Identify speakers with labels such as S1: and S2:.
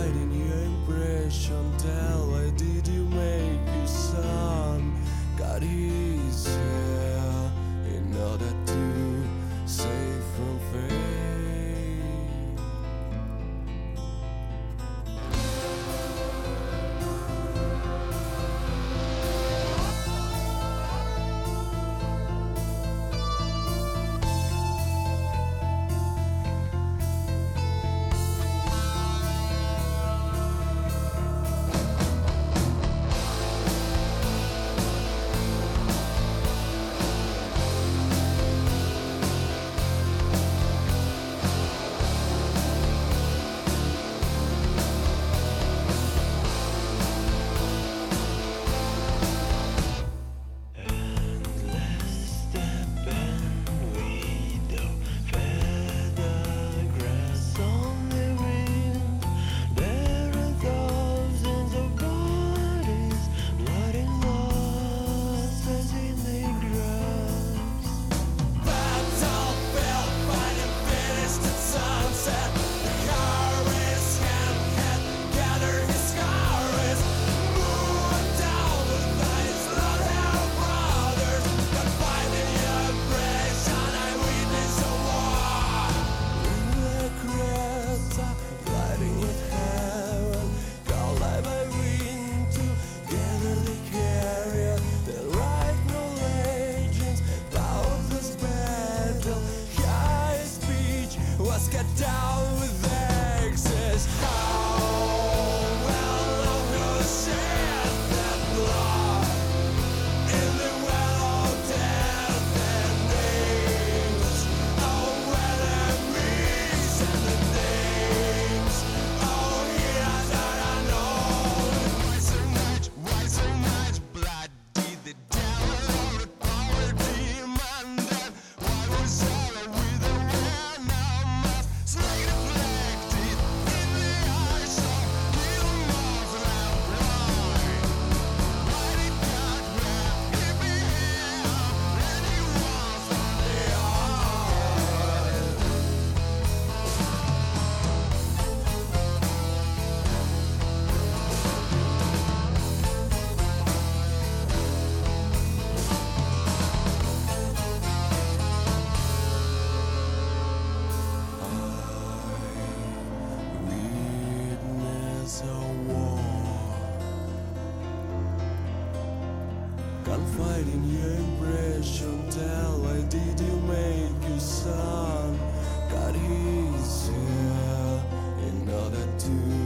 S1: fighting your impression. Tell why did you make your son? God is here in order to save from fate. Let's get down with exes. How well long will shed that blood in the well of death and names? Oh, enemies and the names. Oh, heroes are unknown. Why so much blood? Did the devil or the power demon then? Why was all with the one now? Slate reflected in the eyes of little Muslim bride. Why did God wrap him in when he was on the earth? Witness a war, confide in your impression. Tell why did you make your son? God is here in order to